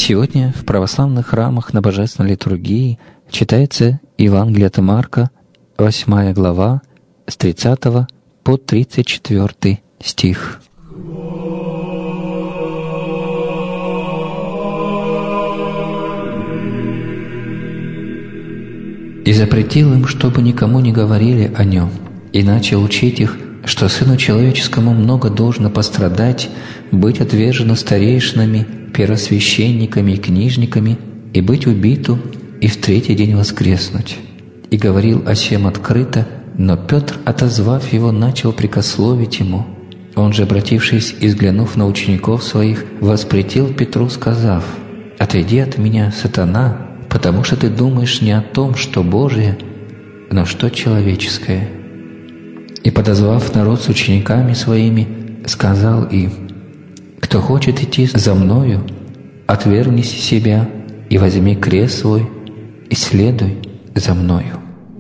Сегодня в православных храмах на Божественной литургии читается Евангелие от Марка, 8 глава, с 30 по 34 стих. «И запретил им, чтобы никому не говорили о нем, и начал учить их, что Сыну Человеческому много должно пострадать, быть отвержено старейшинами, первосвященниками и книжниками, и быть убиту, и в третий день воскреснуть. И говорил о сем открыто, но Петр, отозвав его, начал прикословить ему. Он же, обратившись и взглянув на учеников своих, воспретил Петру, сказав: «Отойди от меня, сатана, потому что ты думаешь не о том, что Божие, но что человеческое». И, подозвав народ с учениками своими, сказал им: «Кто хочет идти за Мною, отвергнись себя и возьми крест свой, и следуй за Мною».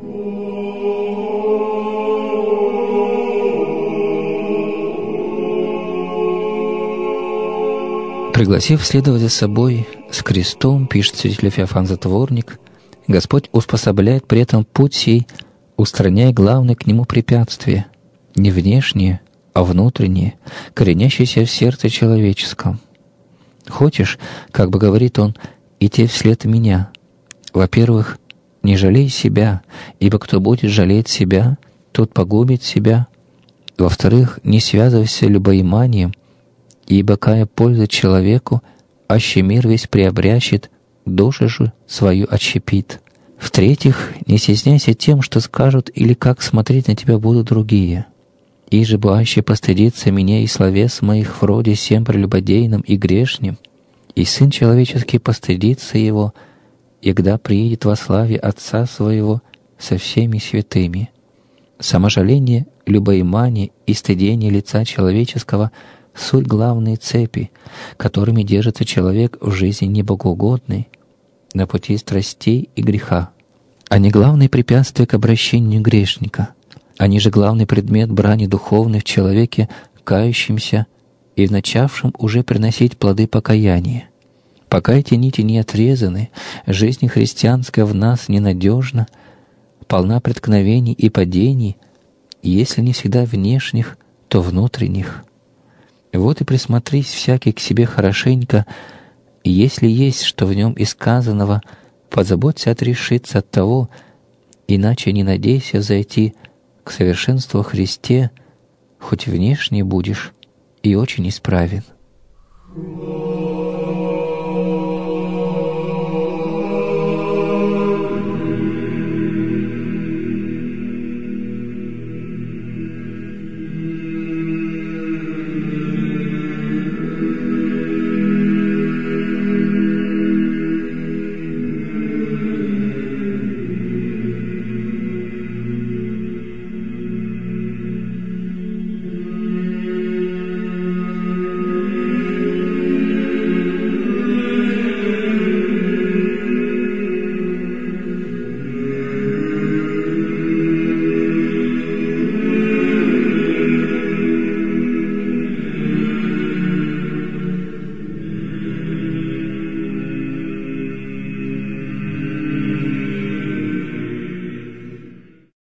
Пригласив следовать за собой с крестом, пишет святитель Феофан Затворник, Господь успособляет при этом путь сей, устраняя главное к нему препятствие, не внешнее, а внутреннее, коренящееся в сердце человеческом. «Хочешь, как бы говорит он, идти вслед меня? Во-первых, не жалей себя, ибо кто будет жалеть себя, тот погубит себя. Во-вторых, не связывайся любоиманием, ибо какая польза человеку, аще мир весь приобрящет, душу же свою отщепит. В-третьих, не стесняйся тем, что скажут или как смотреть на тебя будут другие. Иже бы аще постыдиться меня и словес моих вроде сем прелюбодейным и грешним, и Сын Человеческий постыдится его, егда приедет во славе Отца Своего со всеми святыми». Саможаление, любоимание и стыдение лица человеческого — суть главные цепи, которыми держится человек в жизни небогоугодной, на пути страстей и греха. Они главные препятствия к обращению грешника. Они же главный предмет брани духовной в человеке, кающемся и начавшем уже приносить плоды покаяния. Пока эти нити не отрезаны, жизнь христианская в нас ненадежна, полна преткновений и падений, и если не всегда внешних, то внутренних. Вот и присмотрись всякий к себе хорошенько, и если есть что в нем из сказанного, позаботься отрешиться от того, иначе не надейся зайти к совершенству во Христе, хоть внешне будешь и очень исправен.